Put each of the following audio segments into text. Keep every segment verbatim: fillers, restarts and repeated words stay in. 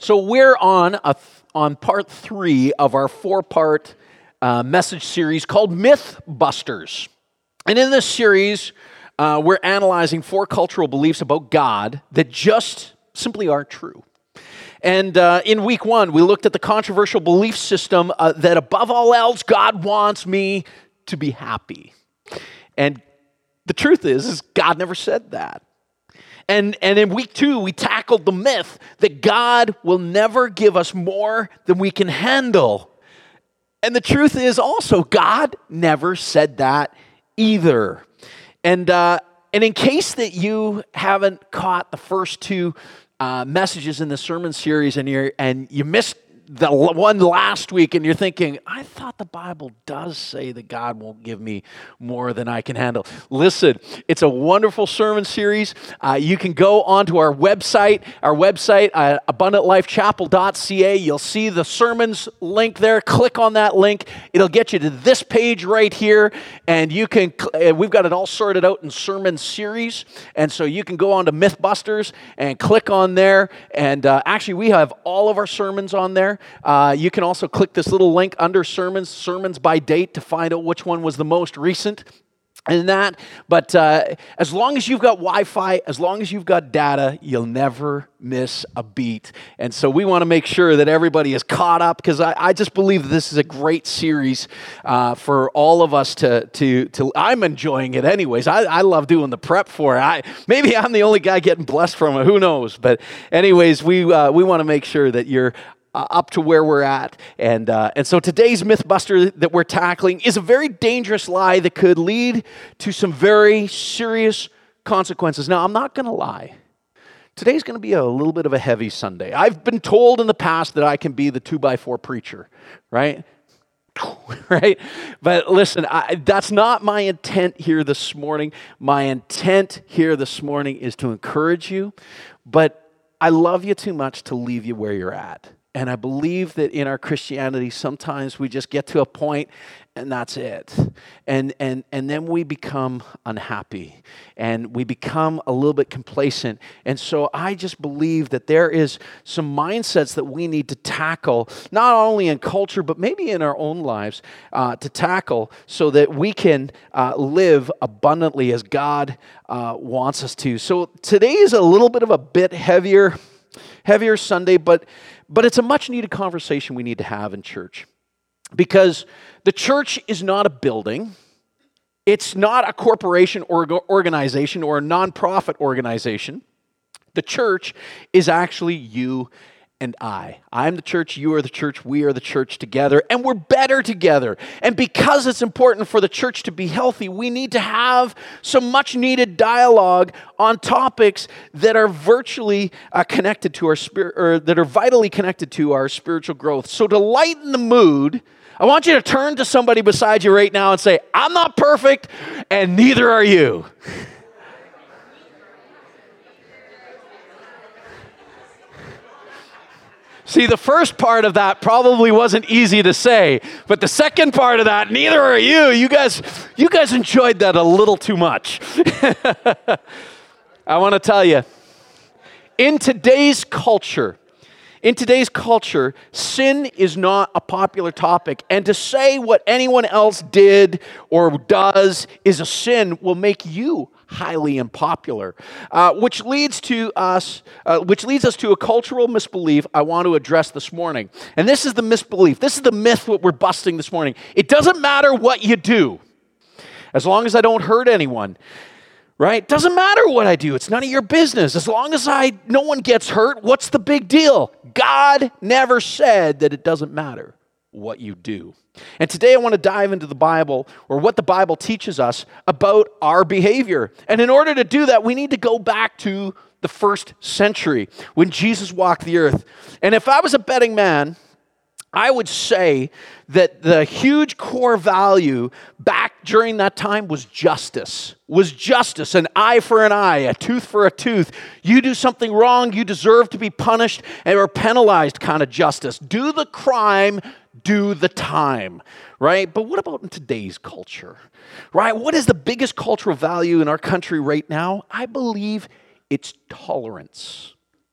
So we're on a th- on part three of our four-part uh, message series called Mythbusters. And in this series, uh, we're analyzing four cultural beliefs about God that just simply aren't true. And uh, in week one, we looked at the controversial belief system uh, that above all else, God wants me to be happy. And the truth is, is God never said that. And, and in week two, we tackled the myth that God will never give us more than we can handle. And the truth is also, God never said that either. And, uh, and in case that you haven't caught the first two uh, messages in the sermon series and, you're, and you missed the one last week and you're thinking, I thought the Bible does say that God won't give me more than I can handle. Listen, it's a wonderful sermon series. Uh, you can go onto our website, our website, uh, abundant life chapel dot c a. You'll see the sermons link there. Click on that link. It'll get you to this page right here. And you can, uh, we've got it all sorted out in sermon series. And so you can go on to Mythbusters and click on there. And uh, actually, we have all of our sermons on there. Uh, you can also click this little link under sermons, sermons by date, to find out which one was the most recent and that. But uh, as long as you've got Wi-Fi, as long as you've got data, you'll never miss a beat. And so we want to make sure that everybody is caught up, because I, I just believe that this is a great series uh, for all of us to, to, to, I'm enjoying it anyways. I, I love doing the prep for it. I, maybe I'm the only guy getting blessed from it, who knows? But anyways, we, uh, we want to make sure that you're Uh, up to where we're at. And uh, and so today's Mythbuster that we're tackling is a very dangerous lie that could lead to some very serious consequences. Now, I'm not going to lie. Today's going to be a little bit of a heavy Sunday. I've been told in the past that I can be the two by four preacher, right? Right? But listen, I, that's not my intent here this morning. My intent here this morning is to encourage you, but I love you too much to leave you where you're at. And I believe that in our Christianity, sometimes we just get to a point and that's it. And and and then we become unhappy and we become a little bit complacent. And so I just believe that there is some mindsets that we need to tackle, not only in culture, but maybe in our own lives, uh, to tackle so that we can uh, live abundantly as God uh, wants us to. So today is a little bit of a bit heavier, heavier Sunday, but But it's a much-needed conversation we need to have in church, because the church is not a building. It's not a corporation or organization or a nonprofit organization. The church is actually you and I. I'm the church, you are the church, we are the church together, and we're better together. And because it's important for the church to be healthy, we need to have some much-needed dialogue on topics that are virtually uh, connected to our spirit, or that are vitally connected to our spiritual growth. So to lighten the mood, I want you to turn to somebody beside you right now and say, I'm not perfect, and neither are you. See, the first part of that probably wasn't easy to say, but the second part of that, neither are you. You guys, you guys enjoyed that a little too much. I want to tell you, in today's culture, in today's culture, sin is not a popular topic, and to say what anyone else did or does is a sin will make you highly unpopular, uh, which leads to us, uh, which leads us to a cultural misbelief I want to address this morning. And this is the misbelief. This is the myth what we're busting this morning. It doesn't matter what you do, as long as I don't hurt anyone. Right? Doesn't matter what I do. It's none of your business. As long as I, no one gets hurt, what's the big deal? God never said that it doesn't matter what you do. And today I want to dive into the Bible, or what the Bible teaches us about our behavior. And in order to do that, we need to go back to the first century when Jesus walked the earth. And if I was a betting man, I would say that the huge core value back during that time was justice. Was justice, an eye for an eye, a tooth for a tooth. You do something wrong, you deserve to be punished and or penalized kind of justice. Do the crime, do the time, right? But what about in today's culture, right? What is the biggest cultural value in our country right now? I believe it's tolerance.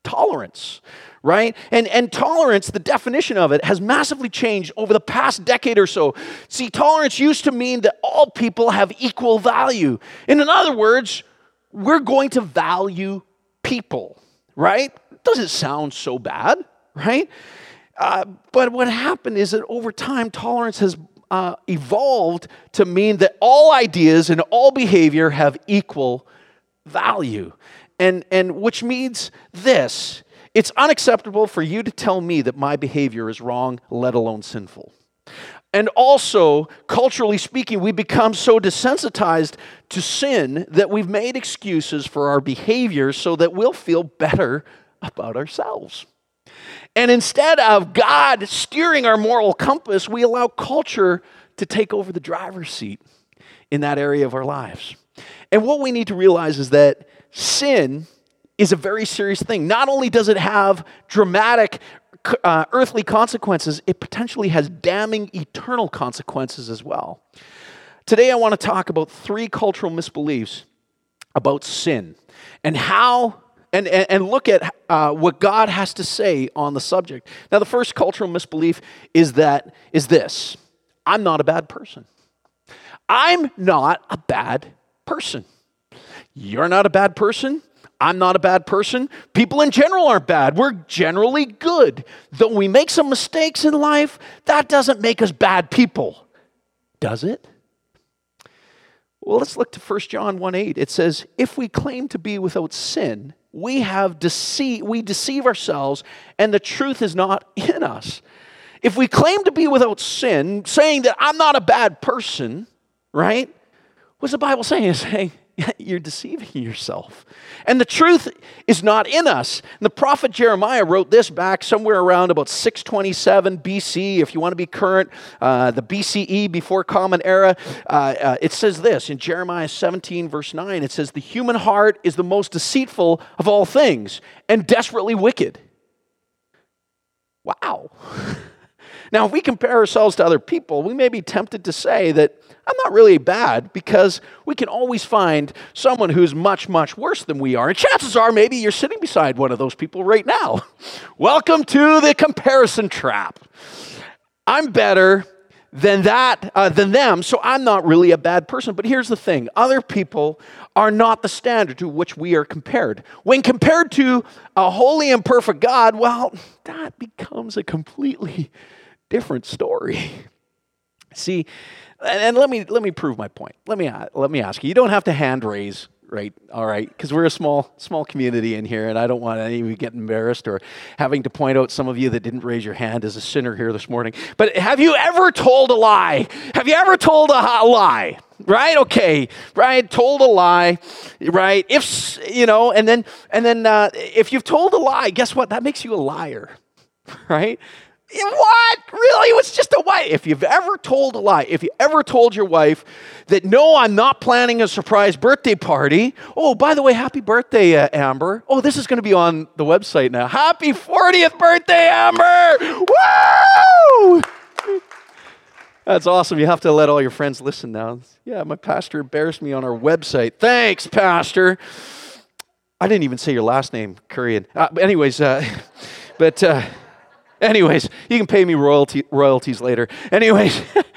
tolerance, right? And, and tolerance, the definition of it, has massively changed over the past decade or so. See, tolerance used to mean that all people have equal value. And in other words, we're going to value people, right? Doesn't sound so bad, right? Uh, but what happened is that over time, tolerance has uh, evolved to mean that all ideas and all behavior have equal value. And, and which means this: it's unacceptable for you to tell me that my behavior is wrong, let alone sinful. And also, culturally speaking, we become so desensitized to sin that we've made excuses for our behavior so that we'll feel better about ourselves. And instead of God steering our moral compass, we allow culture to take over the driver's seat in that area of our lives. And what we need to realize is that sin is a very serious thing. Not only does it have dramatic uh, earthly consequences, it potentially has damning eternal consequences as well. Today I want to talk about three cultural misbeliefs about sin and how and, and, and look at uh, what God has to say on the subject. Now, the first cultural misbelief is that is this: I'm not a bad person. I'm not a bad person. You're not a bad person. I'm not a bad person. People in general aren't bad. We're generally good. Though we make some mistakes in life, that doesn't make us bad people. Does it? Well, let's look to First John one eight. It says, if we claim to be without sin, we have deceit, we deceive ourselves, and the truth is not in us. If we claim to be without sin, saying that I'm not a bad person, right? What's the Bible saying? It's saying, you're deceiving yourself. And the truth is not in us. And the prophet Jeremiah wrote this back somewhere around about six twenty-seven B C. If you want to be current, uh, the B C E, before Common Era, uh, uh, it says this in Jeremiah seventeen, verse nine. It says, the human heart is the most deceitful of all things and desperately wicked. Wow. Now, if we compare ourselves to other people, we may be tempted to say that I'm not really bad, because we can always find someone who's much, much worse than we are. And chances are maybe you're sitting beside one of those people right now. Welcome to the comparison trap. I'm better than that, uh, than them, so I'm not really a bad person. But here's the thing: other people are not the standard to which we are compared. When compared to a holy and perfect God, well, that becomes a completely different story. See, and let me let me prove my point. Let me let me ask you. You don't have to hand raise, right? All right, because we're a small small community in here, and I don't want any of you getting embarrassed or having to point out some of you that didn't raise your hand as a sinner here this morning. But have you ever told a lie? Have you ever told a lie? Right? Okay. Right? Told a lie. Right? If you know, and then and then uh, if you've told a lie, guess what? That makes you a liar. Right? What? Really? It was just a lie. If you've ever told a lie, if you ever told your wife that, no, I'm not planning a surprise birthday party. Oh, by the way, happy birthday, uh, Amber. Oh, this is going to be on the website now. Happy fortieth birthday, Amber. Woo! That's awesome. You have to let all your friends listen now. Yeah, my pastor embarrassed me on our website. Thanks, Pastor. I didn't even say your last name, Korean. Uh, anyways, uh, but... Uh, Anyways, you can pay me royalty, royalties later. Anyways,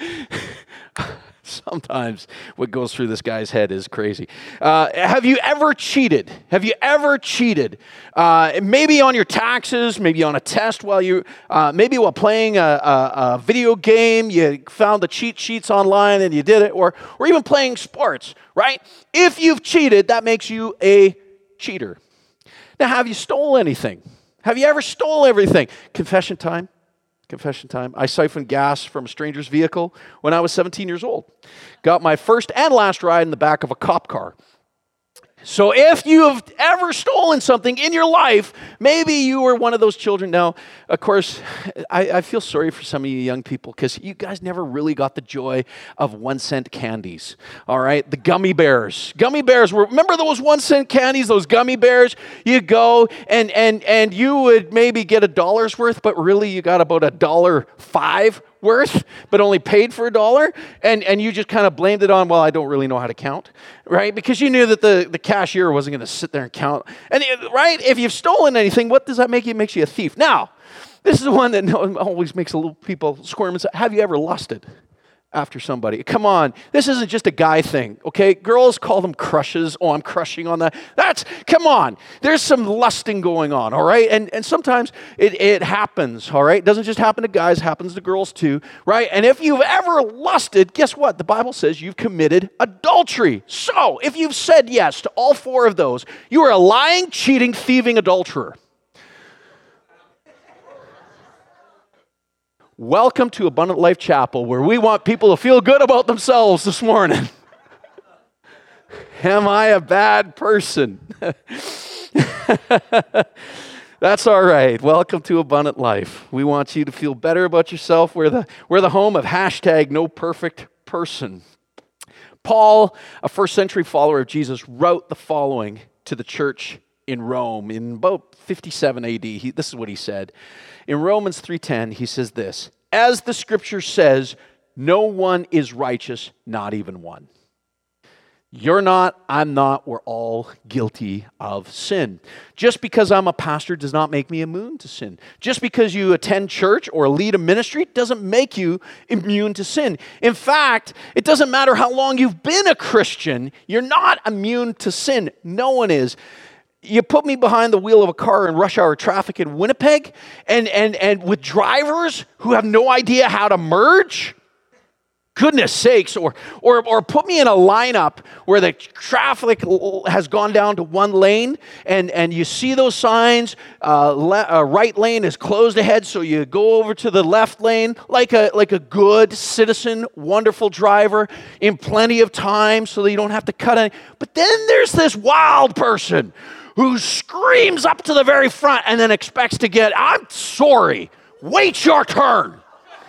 sometimes what goes through this guy's head is crazy. Uh, have you ever cheated? Have you ever cheated? Uh, maybe on your taxes, maybe on a test while you, uh, maybe while playing a, a, a video game, you found the cheat sheets online and you did it, or, or even playing sports, right? If you've cheated, that makes you a cheater. Now, have you stole anything? Have you ever stole everything? Confession time. Confession time. I siphoned gas from a stranger's vehicle when I was seventeen years old. Got my first and last ride in the back of a cop car. So if you have ever stolen something in your life, maybe you were one of those children. Now, of course, I, I feel sorry for some of you young people, because you guys never really got the joy of one cent candies. All right, the gummy bears. Gummy bears were, remember those one cent candies, those gummy bears? You go and and and you would maybe get a dollar's worth, but really you got about a dollar five worth, but only paid for a dollar, and, and you just kind of blamed it on, well, I don't really know how to count, right? Because you knew that the, the cashier wasn't going to sit there and count. And right, if you've stolen anything, what does that make you? It makes you a thief. Now, this is the one that always makes a little people squirm and say, have you ever lusted after somebody? Come on, this isn't just a guy thing, okay? Girls call them crushes. Oh, I'm crushing on that. That's, come on. There's some lusting going on, all right? And and sometimes it, it happens, all right? It doesn't just happen to guys, it happens to girls too, right? And if you've ever lusted, guess what? The Bible says you've committed adultery. So, if you've said yes to all four of those, you are a lying, cheating, thieving adulterer. Welcome to Abundant Life Chapel, where we want people to feel good about themselves this morning. Am I a bad person? That's all right. Welcome to Abundant Life. We want you to feel better about yourself. We're the, we're the home of hashtag no perfect person. Paul, a first century follower of Jesus, wrote the following to the church in Rome in about fifty-seven A D. He, this is what he said. In Romans three ten, he says this, as the scripture says, no one is righteous, not even one. You're not, I'm not, we're all guilty of sin. Just because I'm a pastor does not make me immune to sin. Just because you attend church or lead a ministry doesn't make you immune to sin. In fact, it doesn't matter how long you've been a Christian, you're not immune to sin. No one is. You put me behind the wheel of a car in rush hour traffic in Winnipeg, and, and, and with drivers who have no idea how to merge? Goodness sakes. Or, or, or put me in a lineup where the traffic has gone down to one lane, and, and you see those signs, uh, le- uh, right lane is closed ahead, so you go over to the left lane like a, like a good citizen, wonderful driver in plenty of time so that you don't have to cut any. But then there's this wild person who screams up to the very front and then expects to get, I'm sorry, wait your turn.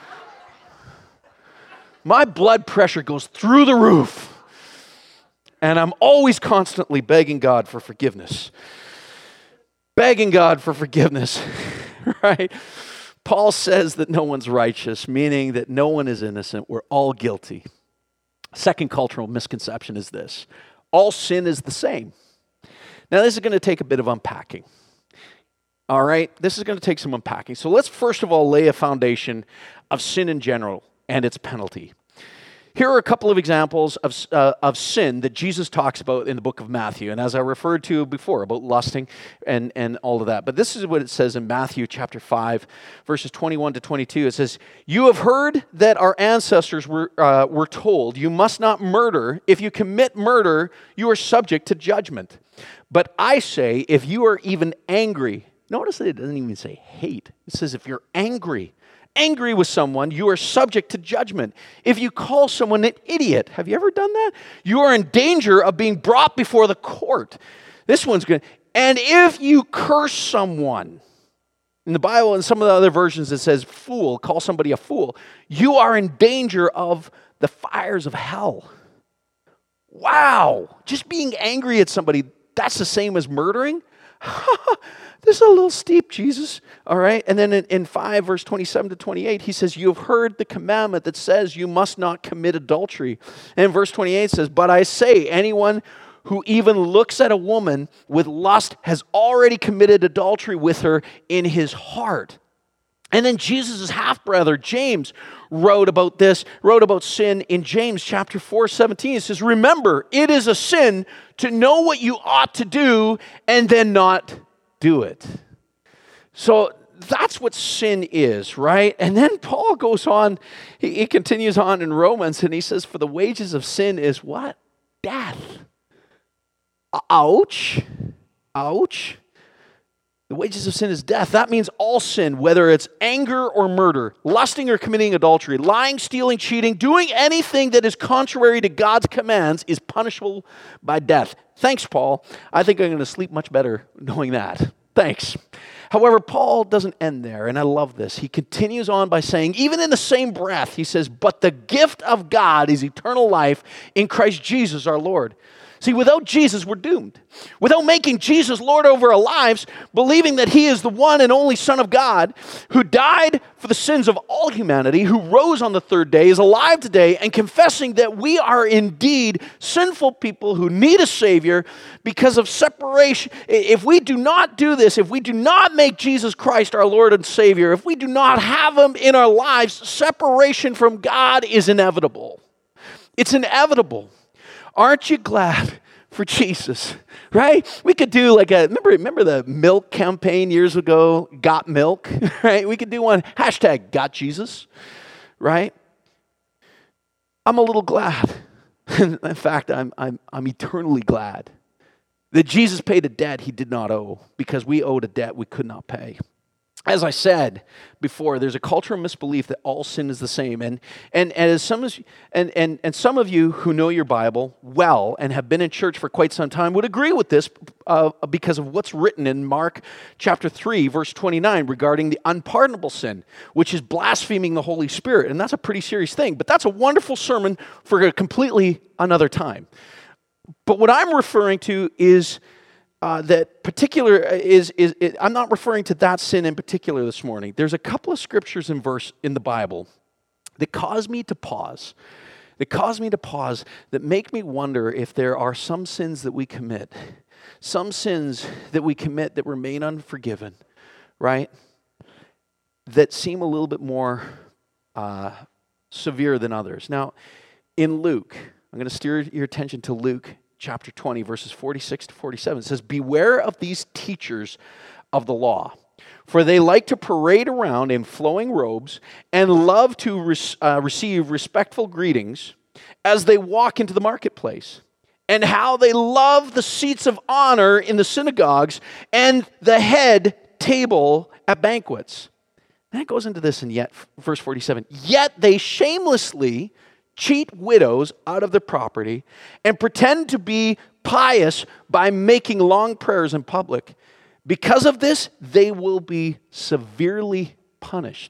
My blood pressure goes through the roof. And I'm always constantly begging God for forgiveness. Begging God for forgiveness, right? Paul says that no one's righteous, meaning that no one is innocent. We're all guilty. Second cultural misconception is this. All sin is the same. Now, this is going to take a bit of unpacking. All right? This is going to take some unpacking. So let's first of all lay a foundation of sin in general and its penalty. Here are a couple of examples of, uh, of sin that Jesus talks about in the book of Matthew. And as I referred to before, about lusting and, and all of that. But this is what it says in Matthew chapter five, verses twenty-one to twenty-two. It says, you have heard that our ancestors were, uh, were told, you must not murder. If you commit murder, you are subject to judgment. But I say, if you are even angry, notice that it doesn't even say hate. It says if you're angry, angry with someone, you are subject to judgment. If you call someone an idiot, have you ever done that? You are in danger of being brought before the court. This one's good. And if you curse someone, in the Bible and some of the other versions it says fool, call somebody a fool, you are in danger of the fires of hell. Wow. Just being angry at somebody, that's the same as murdering? This is a little steep, Jesus. All right. And then in, in five, verse twenty-seven to twenty-eight, he says, you have heard the commandment that says you must not commit adultery. And verse twenty-eight says, but I say, anyone who even looks at a woman with lust has already committed adultery with her in his heart. And then Jesus' half-brother, James, wrote about this, wrote about sin in James chapter four, seventeen. It says, remember, it is a sin to know what you ought to do and then not do it. So that's what sin is, right? And then Paul goes on, he, he continues on in Romans, and he says, for the wages of sin is what? Death. Ouch. Ouch. The wages of sin is death. That means all sin, whether it's anger or murder, lusting or committing adultery, lying, stealing, cheating, doing anything that is contrary to God's commands is punishable by death. Thanks, Paul. I think I'm going to sleep much better knowing that. Thanks. However, Paul doesn't end there, and I love this. He continues on by saying, even in the same breath, he says, but the gift of God is eternal life in Christ Jesus our Lord. See, without Jesus, we're doomed. Without making Jesus Lord over our lives, believing that he is the one and only Son of God who died for the sins of all humanity, who rose on the third day, is alive today, and confessing that we are indeed sinful people who need a Savior because of separation. If we do not do this, if we do not make Jesus Christ our Lord and Savior, if we do not have him in our lives, separation from God is inevitable. It's inevitable. Aren't you glad for Jesus, right? We could do like a, remember, remember the milk campaign years ago, Got Milk, right? We could do one, hashtag Got Jesus, right? I'm a little glad. In fact, I'm, I'm, I'm eternally glad that Jesus paid a debt he did not owe because we owed a debt we could not pay. As I said before, there's a cultural misbelief that all sin is the same. And and, and as some of you, and, and, and some of you who know your Bible well and have been in church for quite some time would agree with this uh, because of what's written in Mark chapter three, verse twenty-nine regarding the unpardonable sin, which is blaspheming the Holy Spirit. And that's a pretty serious thing. But that's a wonderful sermon for a completely another time. But what I'm referring to is Uh, that particular is, is, is, I'm not referring to that sin in particular this morning. There's a couple of scriptures in verse in the Bible that cause me to pause, that cause me to pause, that make me wonder if there are some sins that we commit, some sins that we commit that remain unforgiven, right? That seem a little bit more uh, severe than others. Now, in Luke, I'm going to steer your attention to Luke chapter twenty, verses forty-six to forty-seven. It says, "Beware of these teachers of the law, for they like to parade around in flowing robes and love to re- uh, receive respectful greetings as they walk into the marketplace, and how they love the seats of honor in the synagogues and the head table at banquets." And it goes into this in yet, verse forty-seven. "Yet they shamelessly cheat widows out of their property and pretend to be pious by making long prayers in public. Because of this, they will be severely punished."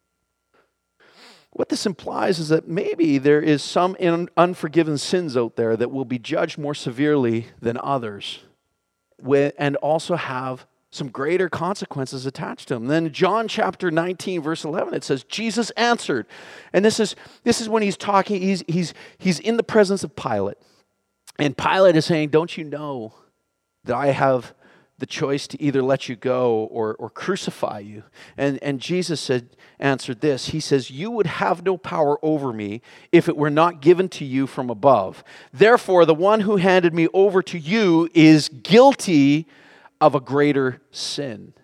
What this implies is that maybe there is some unforgiven sins out there that will be judged more severely than others and also have some greater consequences attached to them. Then John chapter nineteen, verse eleven, it says, "Jesus answered," and this is this is when he's talking, he's he's he's in the presence of Pilate. And Pilate is saying, "Don't you know that I have the choice to either let you go or, or crucify you?" And, and Jesus said, answered this. He says, "You would have no power over me if it were not given to you from above. Therefore, the one who handed me over to you is guilty of a greater sin."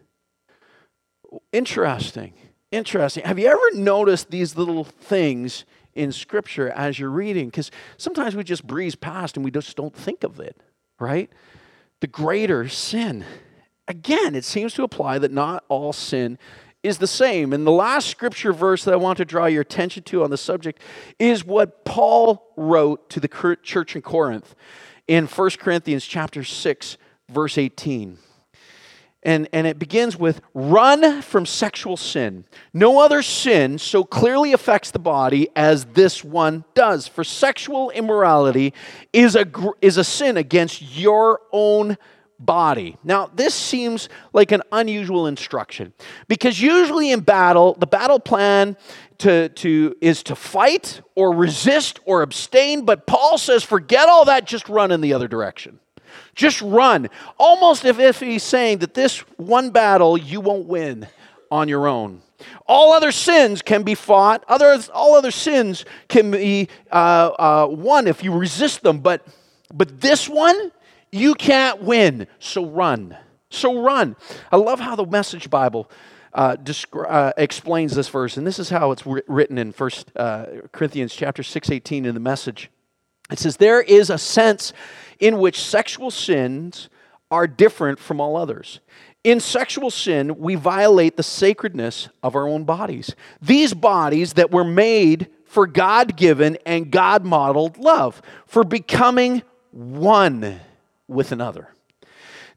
Interesting. Interesting. Have you ever noticed these little things in Scripture as you're reading? Because sometimes we just breeze past and we just don't think of it, right? The greater sin. Again, it seems to apply that not all sin is the same. And the last Scripture verse that I want to draw your attention to on the subject is what Paul wrote to the church in Corinth in First Corinthians chapter six, verse eighteen. And, and it begins with, "Run from sexual sin. No other sin so clearly affects the body as this one does. For sexual immorality is a, is a sin against your own body." Now, this seems like an unusual instruction because usually in battle, the battle plan to, to, is to fight or resist or abstain. But Paul says, forget all that, just run in the other direction. Just run. Almost as if he's saying that this one battle you won't win on your own. All other sins can be fought. Other, all other sins can be uh, uh, won if you resist them. But, but this one, you can't win. So run. So run. I love how the Message Bible uh, descri- uh, explains this verse. And this is how it's written in First uh, Corinthians chapter six, eighteen in the Message. It says, "There is a sense in which sexual sins are different from all others. In sexual sin, we violate the sacredness of our own bodies. These bodies that were made for God-given and God-modeled love, for becoming one with another."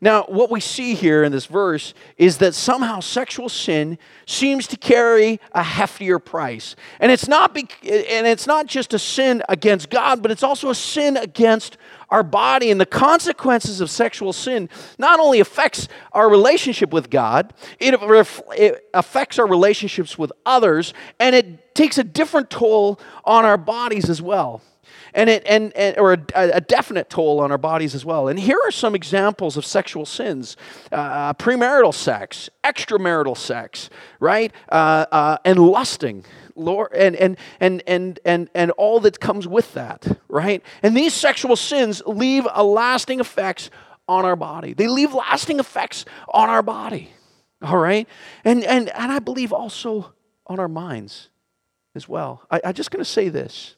Now, what we see here in this verse is that somehow sexual sin seems to carry a heftier price. And it's not be- and it's not just a sin against God, but it's also a sin against our body. And the consequences of sexual sin not only affects our relationship with God, it, ref- it affects our relationships with others, and it takes a different toll on our bodies as well. And it and, and or a, a definite toll on our bodies as well. And here are some examples of sexual sins: uh, premarital sex, extramarital sex, right, uh, uh, and lusting, Lord, and and and and and and all that comes with that, right? And these sexual sins leave a lasting effects on our body. They leave lasting effects on our body. All right, and and and I believe also on our minds as well. I, I'm just going to say this.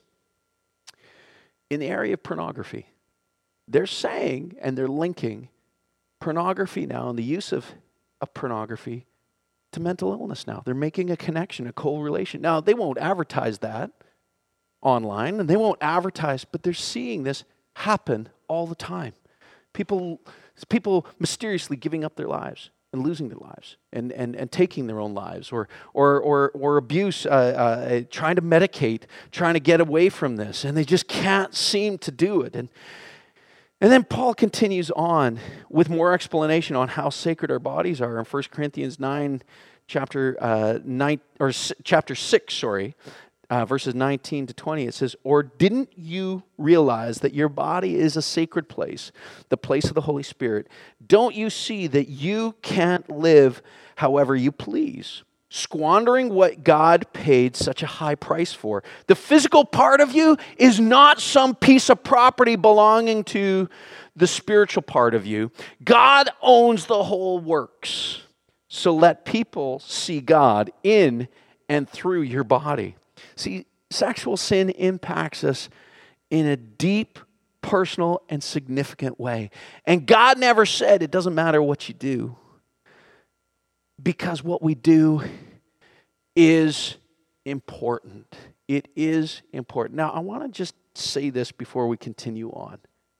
In the area of pornography, they're saying and they're linking pornography now and the use of, of pornography to mental illness now. They're making a connection, a correlation. Now, they won't advertise that online and they won't advertise, but they're seeing this happen all the time. People, people mysteriously giving up their lives and losing their lives and, and, and taking their own lives, or or or, or abuse, uh, uh, trying to medicate, trying to get away from this, and they just can't seem to do it. And and then Paul continues on with more explanation on how sacred our bodies are in First Corinthians nine, chapter uh, nine or s- chapter six, sorry. Uh, verses nineteen to twenty, it says, "Or didn't you realize that your body is a sacred place, the place of the Holy Spirit? Don't you see that you can't live however you please, squandering what God paid such a high price for? The physical part of you is not some piece of property belonging to the spiritual part of you. God owns the whole works. So let people see God in and through your body." See, sexual sin impacts us in a deep, personal, and significant way. And God never said it doesn't matter what you do, because what we do is important. It is important. Now, I want to just say this before we continue on.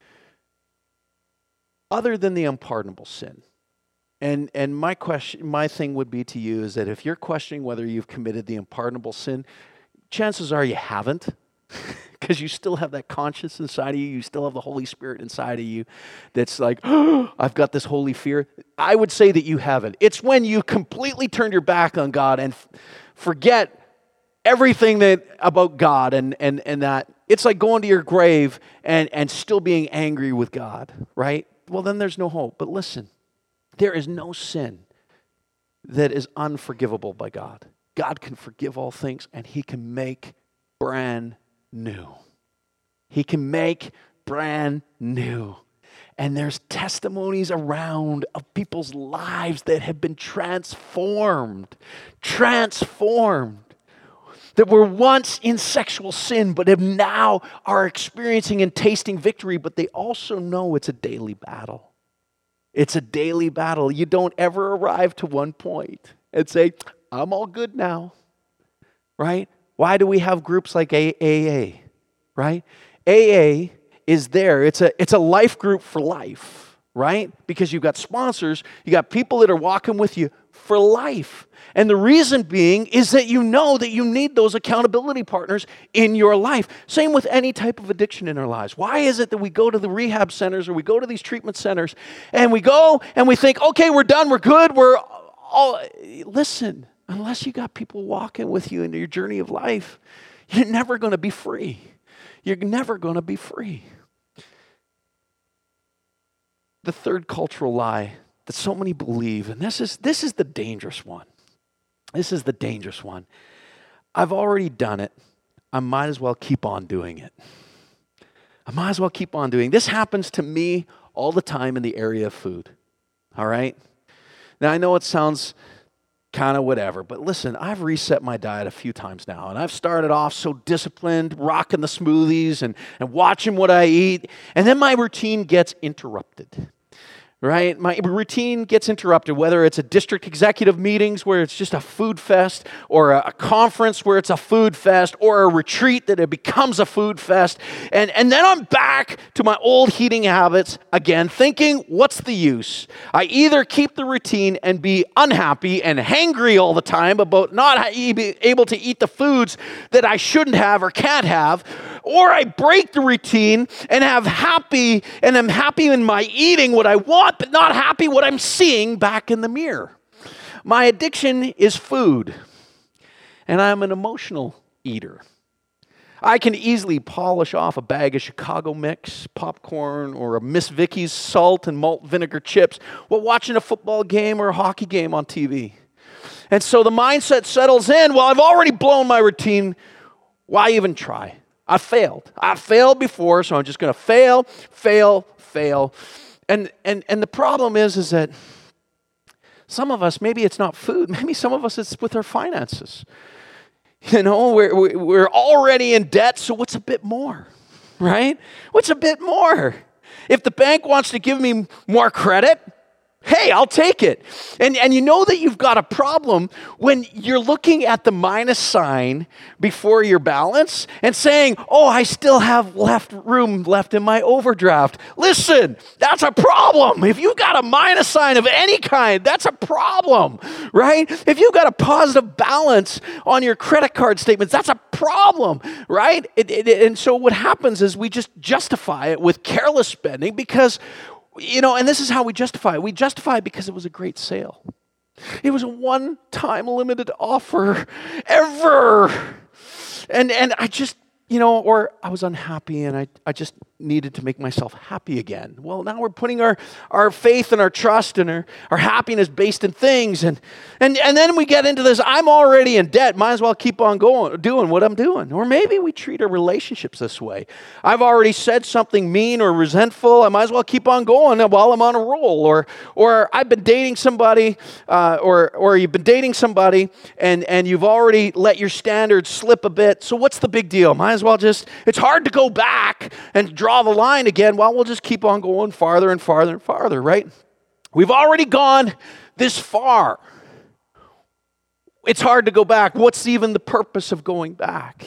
Other than the unpardonable sin, and, and my question, my thing would be to you is that if you're questioning whether you've committed the unpardonable sin, chances are you haven't, because you still have that conscience inside of you. You still have the Holy Spirit inside of you that's like, oh, I've got this holy fear. I would say that you haven't. It's when you completely turn your back on God and f- forget everything that about God, and, and, and that it's like going to your grave and, and still being angry with God, right? Well, then there's no hope. But listen, there is no sin that is unforgivable by God. God can forgive all things, and He can make brand new. He can make brand new. And there's testimonies around of people's lives that have been transformed. Transformed. That were once in sexual sin, but have now are experiencing and tasting victory, but they also know it's a daily battle. It's a daily battle. You don't ever arrive to one point and say, I'm all good now, right? Why do we have groups like A A, right? A A is there. It's a, it's a life group for life, right? Because you've got sponsors, you got people that are walking with you for life. And the reason being is that you know that you need those accountability partners in your life. Same with any type of addiction in our lives. Why is it that we go to the rehab centers or we go to these treatment centers and we go and we think, okay, we're done, we're good, we're all... Listen. Unless you got people walking with you in your journey of life, you're never going to be free. You're never going to be free. The third cultural lie that so many believe, and this is this is the dangerous one. This is the dangerous one. I've already done it. I might as well keep on doing it. I might as well keep on doing it. This happens to me all the time in the area of food. All right? Now, I know it sounds kind of whatever, but listen, I've reset my diet a few times now, and I've started off so disciplined, rocking the smoothies and, and watching what I eat, and then my routine gets interrupted. right? My routine gets interrupted, whether it's a district executive meetings where it's just a food fest, or a, a conference where it's a food fest, or a retreat that it becomes a food fest. And, and then I'm back to my old eating habits again, thinking, what's the use? I either keep the routine and be unhappy and hangry all the time about not able to eat the foods that I shouldn't have or can't have, or I break the routine and have happy, and I'm happy in my eating what I want, but not happy what I'm seeing back in the mirror. My addiction is food, and I'm an emotional eater. I can easily polish off a bag of Chicago Mix, popcorn, or a Miss Vicky's salt and malt vinegar chips while watching a football game or a hockey game on T V. And so the mindset settles in, well, I've already blown my routine, why even try? I failed. I failed before, so I'm just going to fail, fail, fail. And and and the problem is, is that some of us, maybe it's not food, maybe some of us it's with our finances. You know, we're we're already in debt, so what's a bit more, right? What's a bit more? If the bank wants to give me more credit, hey, I'll take it. And and you know that you've got a problem when you're looking at the minus sign before your balance and saying, oh, I still have left room left in my overdraft. Listen, that's a problem. If you've got a minus sign of any kind, that's a problem, right? If you've got a positive balance on your credit card statements, that's a problem, right? It, it, and so what happens is we just justify it with careless spending because, you know, and this is how we justify it. We justify it because it was a great sale. It was a one-time limited offer ever. And and I just, you know, or I was unhappy and I, I just needed to make myself happy again. Well, now we're putting our, our faith and our trust and our, our happiness based in things. And, and, and then we get into this, I'm already in debt, might as well keep on going, doing what I'm doing. Or maybe we treat our relationships this way. I've already said something mean or resentful, I might as well keep on going while I'm on a roll. Or or I've been dating somebody, uh, or or you've been dating somebody and, and you've already let your standards slip a bit. So what's the big deal? Might as well just, it's hard to go back and draw the line again. Well, we'll just keep on going farther and farther and farther, right? We've already gone this far. It's hard to go back. What's even the purpose of going back?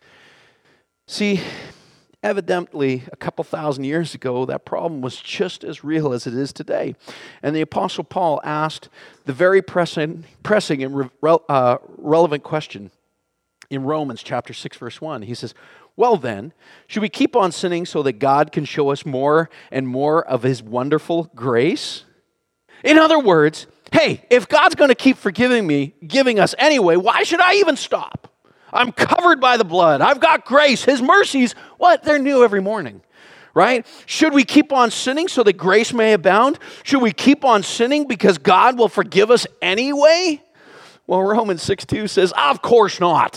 See, evidently, a couple thousand years ago, that problem was just as real as it is today. And the Apostle Paul asked the very pressing, pressing and re- uh, relevant question in Romans chapter six, verse one. He says, well then, should we keep on sinning so that God can show us more and more of his wonderful grace? In other words, hey, if God's going to keep forgiving me, giving us anyway, why should I even stop? I'm covered by the blood. I've got grace. His mercies, what? They're new every morning, right? Should we keep on sinning so that grace may abound? Should we keep on sinning because God will forgive us anyway? Well, Romans six two says, of course not.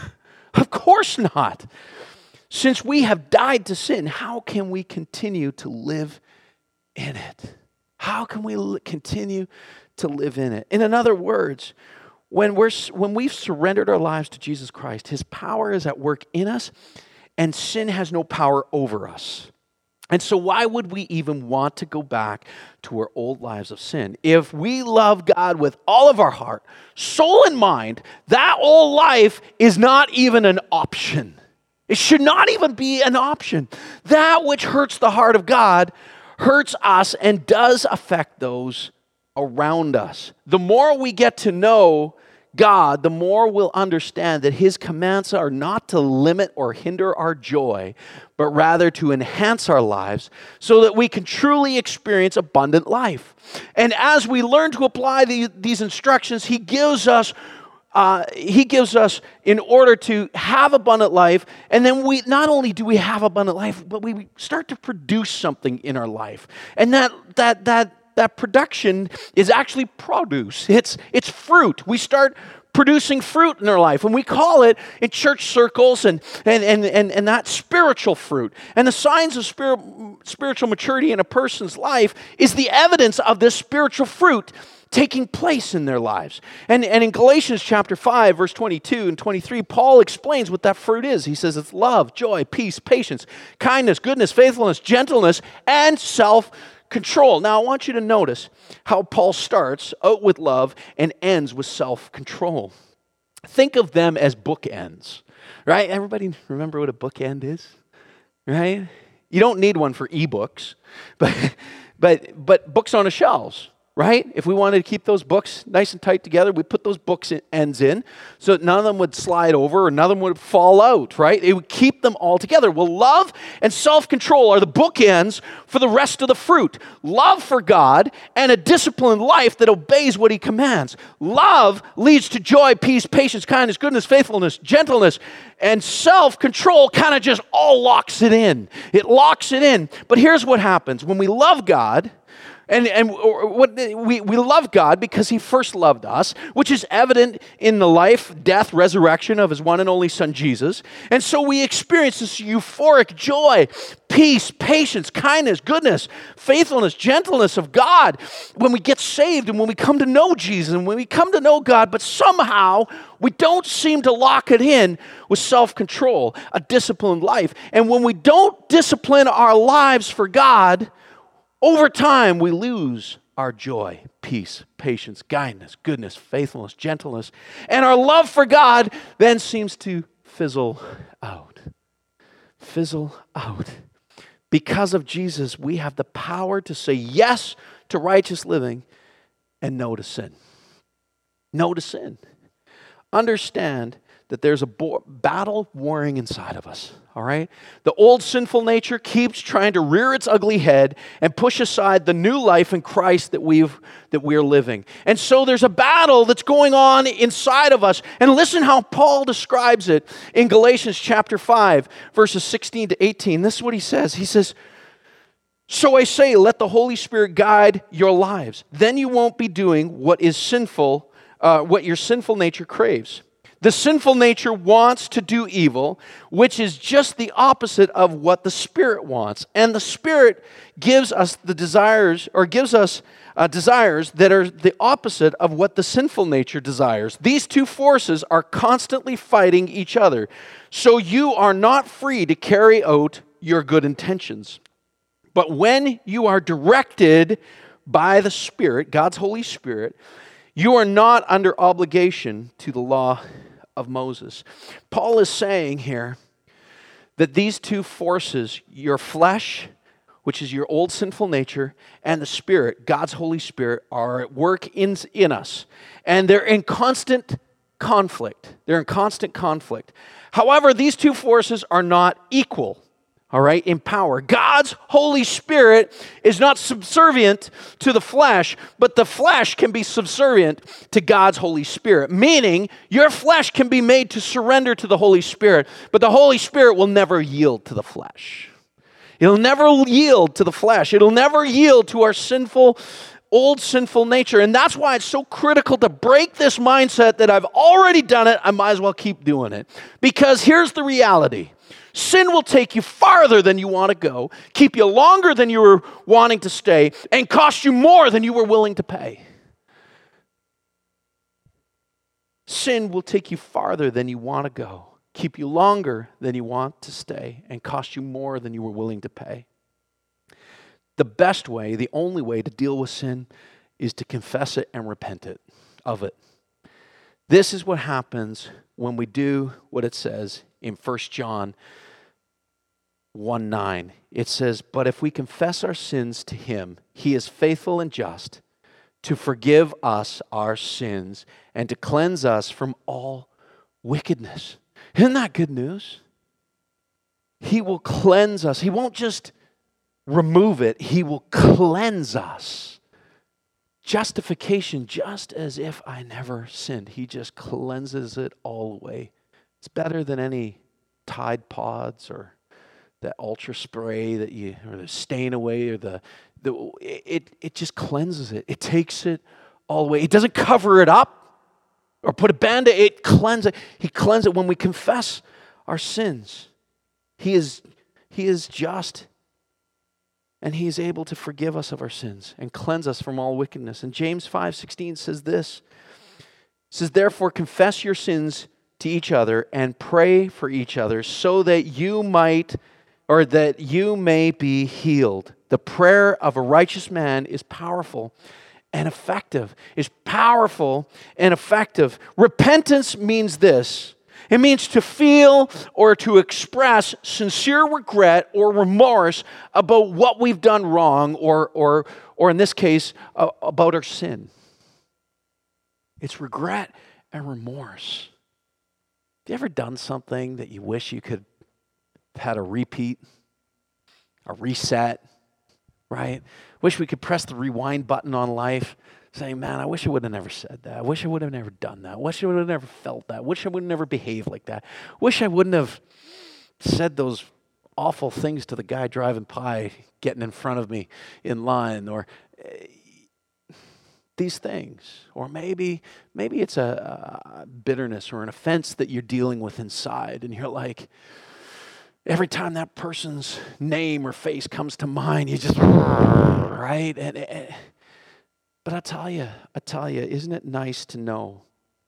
Of course not. Since we have died to sin, how can we continue to live in it? How can we l- continue to live in it? In other words, when we're when we've surrendered our lives to Jesus Christ, his power is at work in us, and sin has no power over us. And so why would we even want to go back to our old lives of sin? If we love God with all of our heart, soul, and mind, that old life is not even an option. It should not even be an option. That which hurts the heart of God hurts us and does affect those around us. The more we get to know God, the more we'll understand that his commands are not to limit or hinder our joy, but rather to enhance our lives so that we can truly experience abundant life. And as we learn to apply the, these instructions, he gives us Uh, he gives us in order to have abundant life, and then we not only do we have abundant life, but we start to produce something in our life, and that that that that production is actually produce. It's it's fruit. We start producing fruit in our life, and we call it in church circles and and and and, and that spiritual fruit. And the signs of spirit, spiritual maturity in a person's life is the evidence of this spiritual fruit taking place in their lives. And, and in Galatians chapter five, verse twenty-two and twenty-three, Paul explains what that fruit is. He says it's love, joy, peace, patience, kindness, goodness, faithfulness, gentleness, and self control. Now, I want you to notice how Paul starts out with love and ends with self-control. Think of them as bookends, right? Everybody remember what a bookend is, right? You don't need one for ebooks, but but but books on the shelves, right? If we wanted to keep those books nice and tight together, we put those books in, ends in so that none of them would slide over or none of them would fall out, right? It would keep them all together. Well, love and self-control are the bookends for the rest of the fruit. Love for God and a disciplined life that obeys what he commands. Love leads to joy, peace, patience, kindness, goodness, faithfulness, gentleness, and self-control kind of just all locks it in. It locks it in. But here's what happens. When we love God, And and what we, we love God because he first loved us, which is evident in the life, death, resurrection of his one and only son, Jesus. And so we experience this euphoric joy, peace, patience, kindness, goodness, faithfulness, gentleness of God when we get saved and when we come to know Jesus and when we come to know God, but somehow we don't seem to lock it in with self-control, a disciplined life. And when we don't discipline our lives for God, over time, we lose our joy, peace, patience, kindness, goodness, faithfulness, gentleness, and our love for God then seems to fizzle out. Fizzle out. Because of Jesus, we have the power to say yes to righteous living and no to sin. No to sin. Understand that there's a bo- battle warring inside of us, all right? The old sinful nature keeps trying to rear its ugly head and push aside the new life in Christ that we've that we're living. And so there's a battle that's going on inside of us. And listen how Paul describes it in Galatians chapter five, verses sixteen to eighteen. This is what he says. He says, "So I say, let the Holy Spirit guide your lives. Then you won't be doing what is sinful, uh, what your sinful nature craves. The sinful nature wants to do evil, which is just the opposite of what the Spirit wants. And the Spirit gives us the desires, or gives us uh, desires that are the opposite of what the sinful nature desires. These two forces are constantly fighting each other. So you are not free to carry out your good intentions. But when you are directed by the Spirit, God's Holy Spirit, you are not under obligation to the law of Moses." Paul is saying here that these two forces, your flesh, which is your old sinful nature, and the Spirit, God's Holy Spirit, are at work in, in us. And they're in constant conflict. They're in constant conflict. However, these two forces are not equal. All right, in power. God's Holy Spirit is not subservient to the flesh, but the flesh can be subservient to God's Holy Spirit. Meaning, your flesh can be made to surrender to the Holy Spirit, but the Holy Spirit will never yield to the flesh. It'll never yield to the flesh. It'll never yield to our sinful, old sinful nature. And that's why it's so critical to break this mindset that I've already done it, I might as well keep doing it. Because here's the reality. Sin will take you farther than you want to go, keep you longer than you were wanting to stay, and cost you more than you were willing to pay. Sin will take you farther than you want to go, keep you longer than you want to stay, and cost you more than you were willing to pay. The best way, the only way to deal with sin is to confess it and repent it of it. This is what happens when we do what it says in First John one nine. It says, "But if we confess our sins to him, he is faithful and just to forgive us our sins and to cleanse us from all wickedness." Isn't that good news? He will cleanse us. He won't just remove it. He will cleanse us. Justification, just as if I never sinned. He just cleanses it all away. It's better than any Tide Pods or that Ultra Spray that you, or the Stain Away, or the, the it, it just cleanses it. It takes it all away. It doesn't cover it up or put a Band-Aid. It cleanses it. He cleanses it when we confess our sins. He is, he is just, and he is able to forgive us of our sins and cleanse us from all wickedness. And James five sixteen says this. It says, "Therefore confess your sins to each other and pray for each other so that you might, or that you may be healed. The The prayer of a righteous man is powerful and effective. Is powerful and effective. Repentance means this. It means to feel or to express sincere regret or remorse about what we've done wrong, or, or, or in this case, uh, about our sin. It's regret and remorse. Have you ever done something that you wish you could have had a repeat, a reset, right? Wish we could press the rewind button on life. Saying, man, I wish I would have never said that. I wish I would have never done that. I wish I would have never felt that. I wish I would have never behaved like that. Wish I wouldn't have said those awful things to the guy driving by, getting in front of me in line, or uh, these things. Or maybe, maybe it's a, a bitterness or an offense that you're dealing with inside, and you're like, every time that person's name or face comes to mind, you just, right? And, and But I tell you, I tell you, isn't it nice to know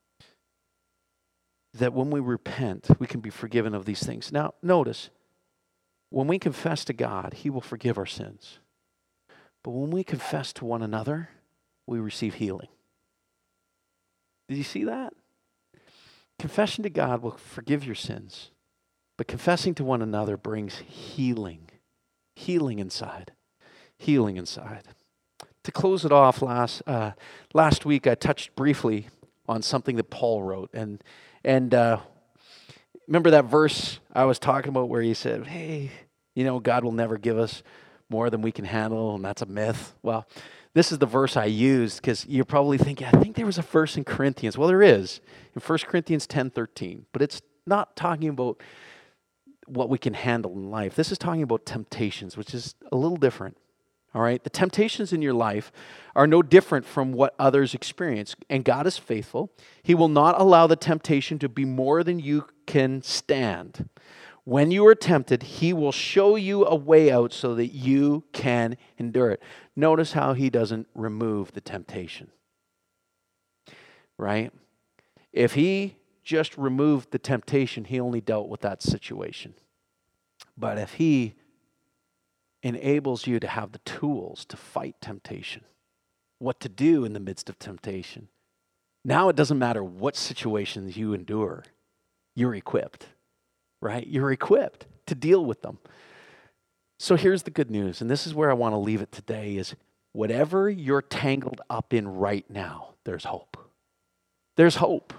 that when we repent, we can be forgiven of these things? Now, notice, when we confess to God, He will forgive our sins. But when we confess to one another, we receive healing. Did you see that? Confession to God will forgive your sins, but confessing to one another brings healing. Healing inside. Healing inside. To close it off, last uh, last week I touched briefly on something that Paul wrote, and and uh, remember that verse I was talking about where he said, "Hey, you know, God will never give us more than we can handle," and that's a myth. Well, this is the verse I used because you're probably thinking, I think there was a verse in Corinthians. Well, there is in First Corinthians ten thirteen, but it's not talking about what we can handle in life. This is talking about temptations, which is a little different. All right, the temptations in your life are no different from what others experience, and God is faithful. He will not allow the temptation to be more than you can stand. When you are tempted, He will show you a way out so that you can endure it. Notice how He doesn't remove the temptation, right? If He just removed the temptation, He only dealt with that situation. But if He enables you to have the tools to fight temptation, what to do in the midst of temptation. Now it doesn't matter what situations you endure, you're equipped, right? You're equipped to deal with them. So here's the good news, and this is where I want to leave it today, is whatever you're tangled up in right now, there's hope. There's hope.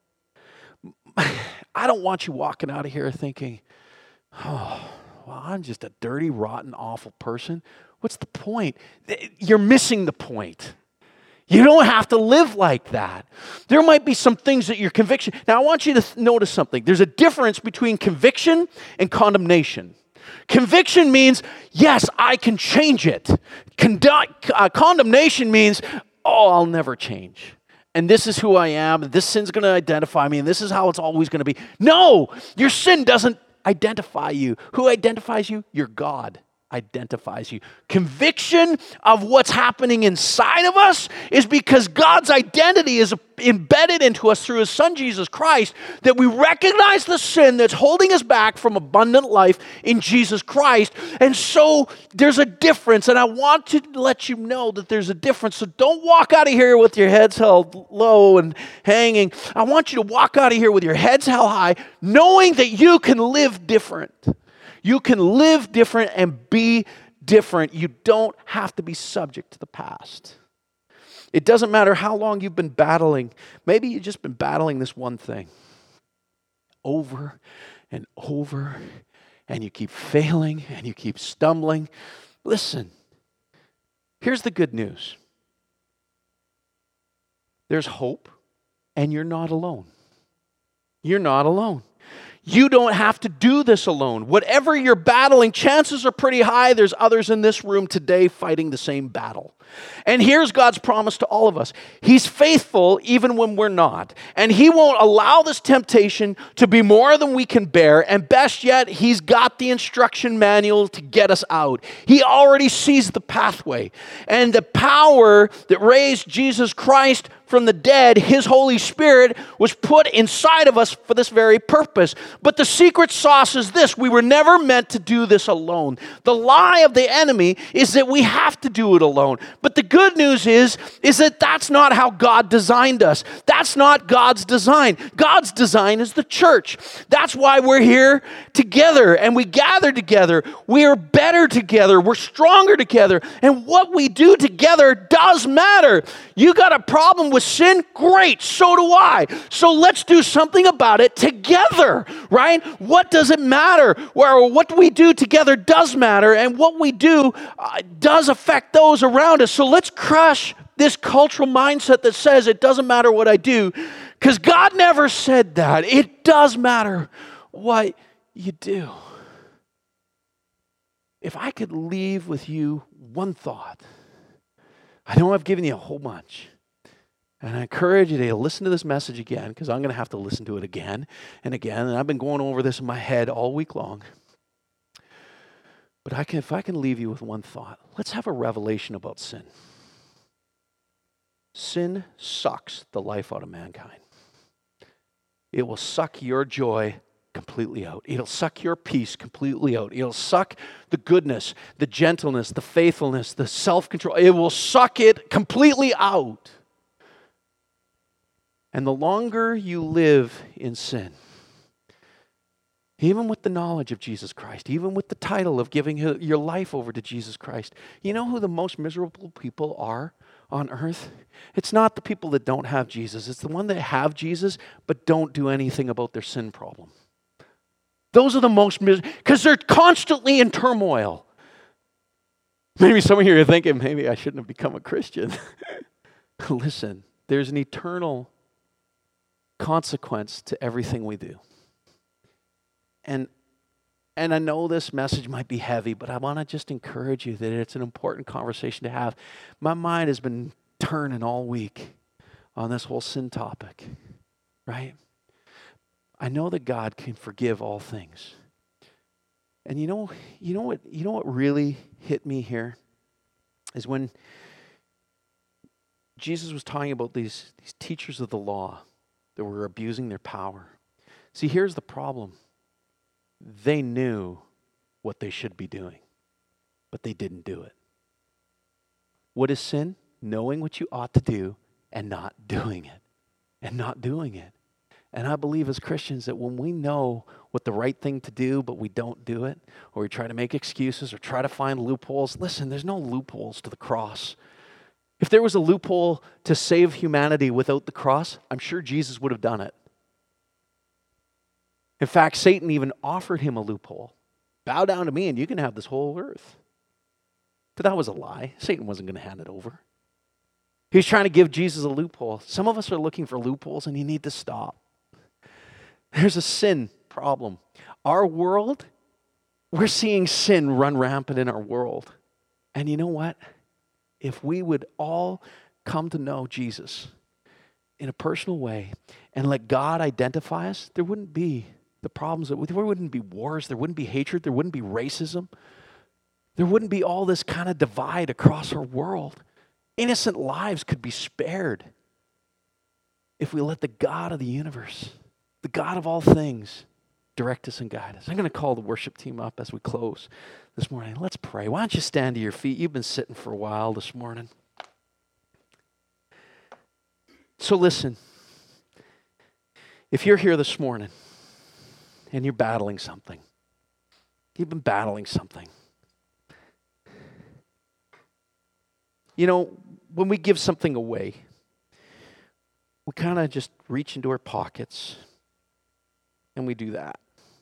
I don't want you walking out of here thinking, oh, well, I'm just a dirty, rotten, awful person. What's the point? You're missing the point. You don't have to live like that. There might be some things that your conviction... Now, I want you to th- notice something. There's a difference between conviction and condemnation. Conviction means, yes, I can change it. Condi- uh, condemnation means, oh, I'll never change. And this is who I am, and this sin's going to identify me, and this is how it's always going to be. No, your sin doesn't identify you. Who identifies you? Your God identifies you. Conviction of what's happening inside of us is because God's identity is embedded into us through His Son, Jesus Christ, that we recognize the sin that's holding us back from abundant life in Jesus Christ. And so there's a difference, and I want to let you know that there's a difference. So don't walk out of here with your heads held low and hanging. I want you to walk out of here with your heads held high, knowing that you can live different. You can live different and be different. You don't have to be subject to the past. It doesn't matter how long you've been battling. Maybe you've just been battling this one thing over and over, and you keep failing and you keep stumbling. Listen, here's the good news. There's hope, and you're not alone. You're not alone. You don't have to do this alone. Whatever you're battling, chances are pretty high there's others in this room today fighting the same battle. And here's God's promise to all of us. He's faithful even when we're not. And He won't allow this temptation to be more than we can bear. And best yet, He's got the instruction manual to get us out. He already sees the pathway. And the power that raised Jesus Christ from the dead, His Holy Spirit, was put inside of us for this very purpose. But the secret sauce is this: we were never meant to do this alone. The lie of the enemy is that we have to do it alone. But the good news is, is that that's not how God designed us. That's not God's design. God's design is the church. That's why we're here together and we gather together. We are better together. We're stronger together. And what we do together does matter. You got a problem with sin? Great, so do I. So let's do something about it together, right? What does it matter? Well, what we do together does matter, and what we do uh, does affect those around us. So let's crush this cultural mindset that says it doesn't matter what I do, because God never said that. It does matter what you do. If I could leave with you one thought, I know I've given you a whole bunch, and I encourage you to listen to this message again, because I'm going to have to listen to it again and again, and I've been going over this in my head all week long. But I can, if I can leave you with one thought, let's have a revelation about sin. Sin sucks the life out of mankind. It will suck your joy completely out. It'll suck your peace completely out. It'll suck the goodness, the gentleness, the faithfulness, the self-control. It will suck it completely out. And the longer you live in sin, even with the knowledge of Jesus Christ, even with the title of giving your life over to Jesus Christ, you know who the most miserable people are on earth? It's not the people that don't have Jesus. It's the one that have Jesus but don't do anything about their sin problem. Those are the most miserable, because they're constantly in turmoil. Maybe some of you are thinking, maybe I shouldn't have become a Christian. Listen, there's an eternal consequence to everything we do. And and I know this message might be heavy, but I want to just encourage you that it's an important conversation to have. My mind has been turning all week on this whole sin topic, right? I know that God can forgive all things. And you know, you know what, you know what really hit me here is when Jesus was talking about these, these teachers of the law that were abusing their power. See, here's the problem. They knew what they should be doing, but they didn't do it. What is sin? Knowing what you ought to do and not doing it. And not doing it. And I believe as Christians that when we know what the right thing to do, but we don't do it, or we try to make excuses or try to find loopholes, listen, there's no loopholes to the cross. If there was a loophole to save humanity without the cross, I'm sure Jesus would have done it. In fact, Satan even offered him a loophole. Bow down to me and you can have this whole earth. But that was a lie. Satan wasn't going to hand it over. He was trying to give Jesus a loophole. Some of us are looking for loopholes and you need to stop. There's a sin problem. Our world, we're seeing sin run rampant in our world. And you know what? If we would all come to know Jesus in a personal way and let God identify us, there wouldn't be the problems. That there wouldn't be wars. There wouldn't be hatred. There wouldn't be racism. There wouldn't be all this kind of divide across our world. Innocent lives could be spared if we let the God of the universe, the God of all things, direct us and guide us. I'm going to call the worship team up as we close this morning. Let's pray. Why don't you stand to your feet? You've been sitting for a while this morning. So listen, if you're here this morning and you're battling something, you've been battling something. You know, when we give something away, we kind of just reach into our pockets and we do that.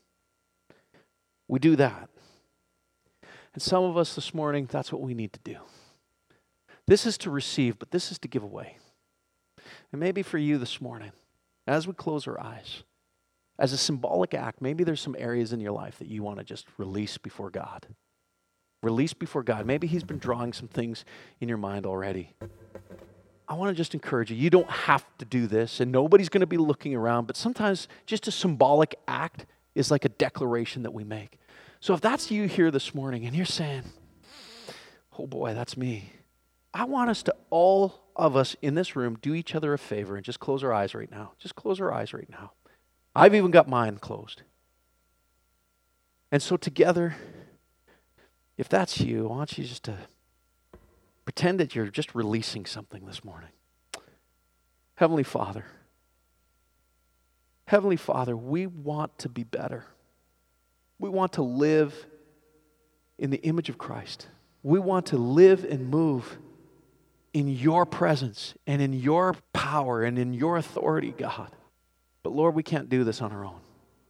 We do that. And some of us this morning, that's what we need to do. This is to receive, but this is to give away. And maybe for you this morning, as we close our eyes, as a symbolic act, maybe there's some areas in your life that you want to just release before God. Release before God. Maybe he's been drawing some things in your mind already. I want to just encourage you. You don't have to do this, and nobody's going to be looking around, but sometimes just a symbolic act is like a declaration that we make. So if that's you here this morning and you're saying, oh boy, that's me. I want us to, all of us in this room, do each other a favor and just close our eyes right now. Just close our eyes right now. I've even got mine closed. And so together, if that's you, I want you just to pretend that you're just releasing something this morning. Heavenly Father, Heavenly Father, we want to be better. We want to live in the image of Christ. We want to live and move in your presence and in your power and in your authority, God. But Lord, we can't do this on our own.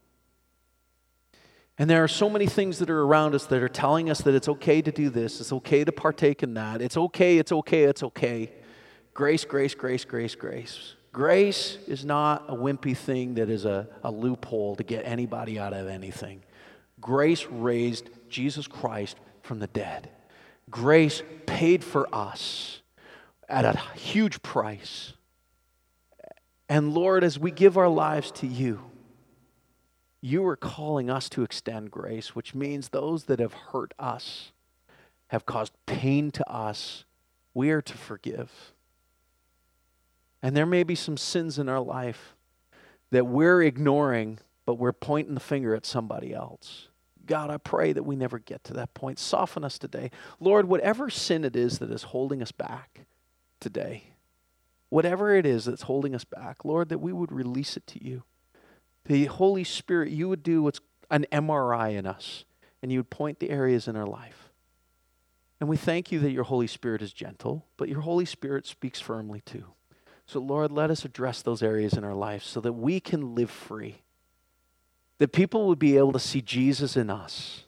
And there are so many things that are around us that are telling us that it's okay to do this, it's okay to partake in that, it's okay, it's okay, it's okay. Grace, grace, grace, grace, grace. Grace is not a wimpy thing that is a, a loophole to get anybody out of anything. Grace raised Jesus Christ from the dead. Grace paid for us at a huge price. And Lord, as we give our lives to you, you are calling us to extend grace, which means those that have hurt us, have caused pain to us, we are to forgive. And there may be some sins in our life that we're ignoring, but we're pointing the finger at somebody else. God, I pray that we never get to that point. Soften us today. Lord, whatever sin it is that is holding us back today, whatever it is that's holding us back, Lord, that we would release it to you. The Holy Spirit, you would do what's an M R I in us, and you would point the areas in our life. And we thank you that your Holy Spirit is gentle, but your Holy Spirit speaks firmly too. So Lord, let us address those areas in our life so that we can live free. That people would be able to see Jesus in us.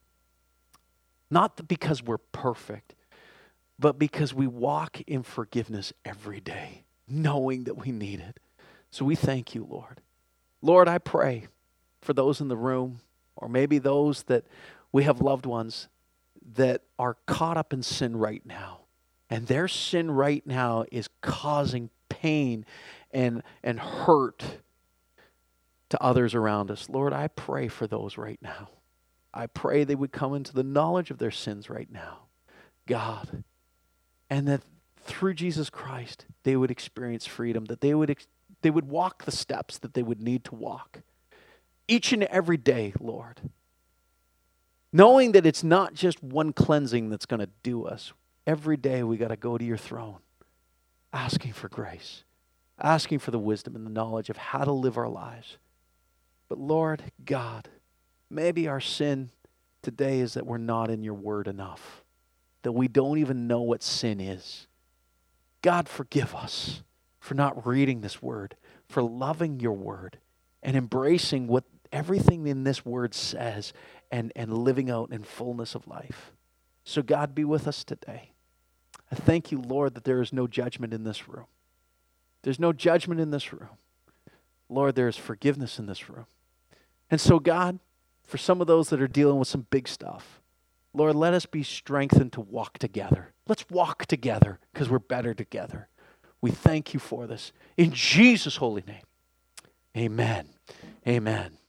Not because we're perfect, but because we walk in forgiveness every day, knowing that we need it. So we thank you, Lord. Lord, I pray for those in the room, or maybe those that we have loved ones that are caught up in sin right now. And their sin right now is causing pain and, and hurt to others around us. Lord, I pray for those right now. I pray they would come into the knowledge of their sins right now, God. And that through Jesus Christ, they would experience freedom, that they would experience They would walk the steps that they would need to walk each and every day, Lord. Knowing that it's not just one cleansing that's going to do us. Every day we got to go to your throne, asking for grace, asking for the wisdom and the knowledge of how to live our lives. But Lord God, maybe our sin today is that we're not in your word enough, that we don't even know what sin is. God, forgive us for not reading this word, for loving your word, and embracing what everything in this word says, and, and living out in fullness of life. So God, be with us today. I thank you, Lord, that there is no judgment in this room. There's no judgment in this room. Lord, there is forgiveness in this room. And so God, for some of those that are dealing with some big stuff, Lord, let us be strengthened to walk together. Let's walk together because we're better together. We thank you for this. In Jesus' holy name, amen. Amen.